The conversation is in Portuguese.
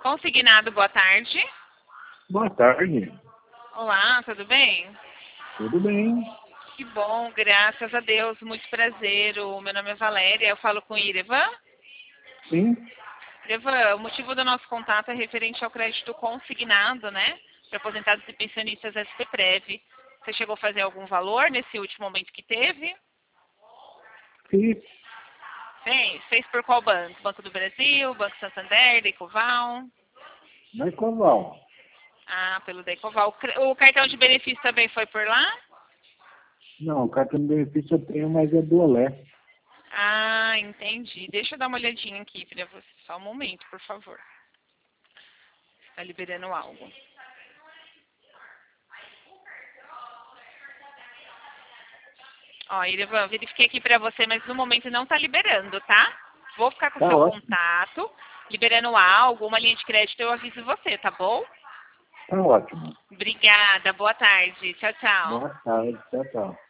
Consignado, boa tarde. Boa tarde. Olá, tudo bem? Tudo bem? Que bom, graças a Deus, muito prazer. O meu nome é Valéria, eu falo com Irevan. Sim. Irevan, o motivo do nosso contato é referente ao crédito consignado, né? Para aposentados e pensionistas SPPREV. Você chegou a fazer algum valor nesse último momento que teve? Fiz. Fez por qual banco? Banco do Brasil, Banco Santander, Decoval? Na Ecoval. Ah, pelo Decoval. O cartão de benefício também foi por lá? Não, o cartão de benefício eu tenho, mas é do Olé. Ah, entendi. Deixa eu dar uma olhadinha aqui para você. Só um momento, por favor. Está liberando algo. Ó, Irevan, verifiquei aqui para você, mas no momento não está liberando, tá? Vou ficar com o Tá seu ótimo. contato. Liberando algo, uma linha de crédito, eu aviso você, tá bom? Tá ótimo. Obrigada, boa tarde. Tchau, tchau. Boa tarde. Tchau, tchau.